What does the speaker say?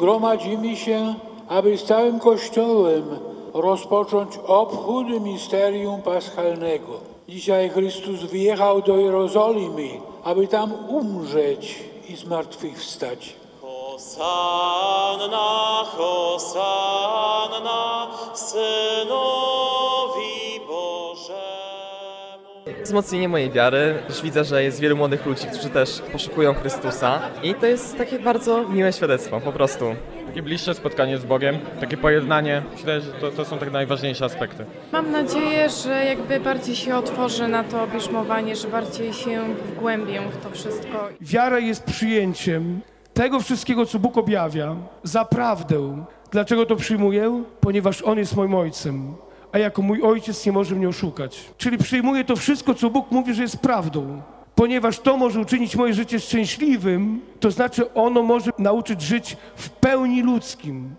Gromadzimy się, aby z całym Kościołem rozpocząć obchód misterium paschalnego. Dzisiaj Chrystus wyjechał do Jerozolimy, aby tam umrzeć i zmartwychwstać. Hosanna, Hosanna, Synowi Bożemu. Wzmocnienie mojej wiary. Też widzę, że jest wielu młodych ludzi, którzy też poszukują Chrystusa i to jest takie bardzo miłe świadectwo, po prostu. Takie bliższe spotkanie z Bogiem, takie pojednanie. Myślę, że to są tak najważniejsze aspekty. Mam nadzieję, że jakby bardziej się otworzę na to bierzmowanie, że bardziej się wgłębię w to wszystko. Wiara jest przyjęciem tego wszystkiego, co Bóg objawia, za prawdę. Dlaczego to przyjmuję? Ponieważ On jest moim Ojcem, a jako mój Ojciec nie może mnie oszukać. Czyli przyjmuję to wszystko, co Bóg mówi, że jest prawdą. Ponieważ to może uczynić moje życie szczęśliwym, to znaczy ono może nauczyć żyć w pełni ludzkim.